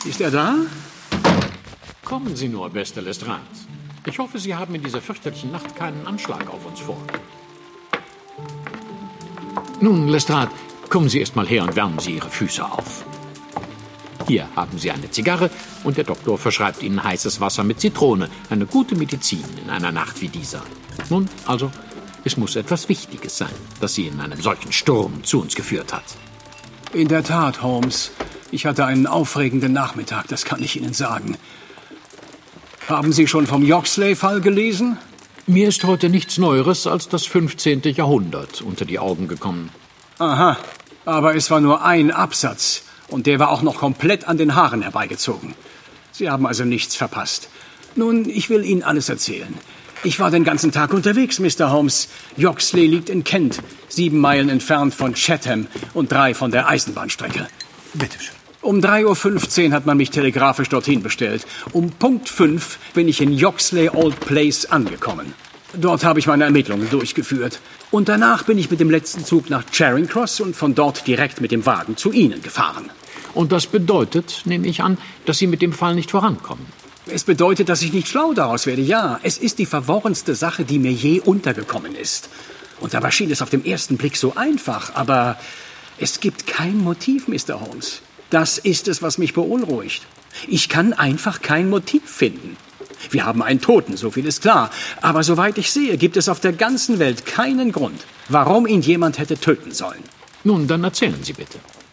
Ist er da? Kommen Sie nur, bester Lestrade. Ich hoffe, Sie haben in dieser fürchterlichen Nacht keinen Anschlag auf uns vor. Nun, Lestrade, kommen Sie erst mal her und wärmen Sie Ihre Füße auf. Hier haben Sie eine Zigarre und der Doktor verschreibt Ihnen heißes Wasser mit Zitrone. Eine gute Medizin in einer Nacht wie dieser. Nun, also, es muss etwas Wichtiges sein, das Sie in einem solchen Sturm zu uns geführt hat. In der Tat, Holmes. Ich hatte einen aufregenden Nachmittag, das kann ich Ihnen sagen. Haben Sie schon vom Yoxley-Fall gelesen? Mir ist heute nichts Neueres als das 15. Jahrhundert unter die Augen gekommen. Aha, aber es war nur ein Absatz. Und der war auch noch komplett an den Haaren herbeigezogen. Sie haben also nichts verpasst. Nun, ich will Ihnen alles erzählen. Ich war den ganzen Tag unterwegs, Mr. Holmes. Yoxley liegt in Kent, 7 Meilen entfernt von Chatham und 3 von der Eisenbahnstrecke. Bitte schön. Um 3:15 Uhr hat man mich telegrafisch dorthin bestellt. Um Punkt 5 bin ich in Yoxley Old Place angekommen. Dort habe ich meine Ermittlungen durchgeführt. Und danach bin ich mit dem letzten Zug nach Charing Cross und von dort direkt mit dem Wagen zu Ihnen gefahren. Und das bedeutet, nehme ich an, dass Sie mit dem Fall nicht vorankommen. Es bedeutet, dass ich nicht schlau daraus werde, ja. Es ist die verworrenste Sache, die mir je untergekommen ist. Und dabei schien es auf den ersten Blick so einfach, aber es gibt kein Motiv, Mr. Holmes. Das ist es, was mich beunruhigt. Ich kann einfach kein Motiv finden. Wir haben einen Toten, so viel ist klar. Aber soweit ich sehe, gibt es auf der ganzen Welt keinen Grund, warum ihn jemand hätte töten sollen. Nun, dann erzählen Sie bitte.